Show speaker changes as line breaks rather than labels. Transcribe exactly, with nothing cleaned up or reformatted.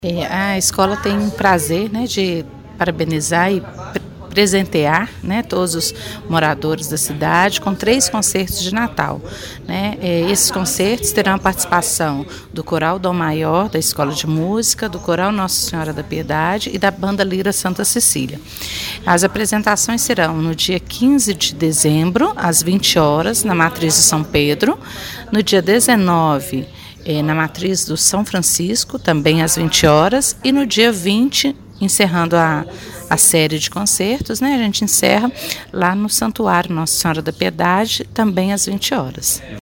É, a escola tem um prazer, né, de parabenizar e pre- presentear, né, todos os moradores da cidade com três concertos de Natal, né. É, esses concertos terão a participação do Coral Dom Maior da Escola de Música, do Coral Nossa Senhora da Piedade e da Banda Lira Santa Cecília. As apresentações serão no dia quinze de dezembro, às vinte horas, na Matriz de São Pedro, no dia dezenove, eh, na Matriz do São Francisco, também às vinte horas, e no dia vinte, encerrando a, a série de concertos, né, a gente encerra lá no Santuário Nossa Senhora da Piedade, também às vinte horas.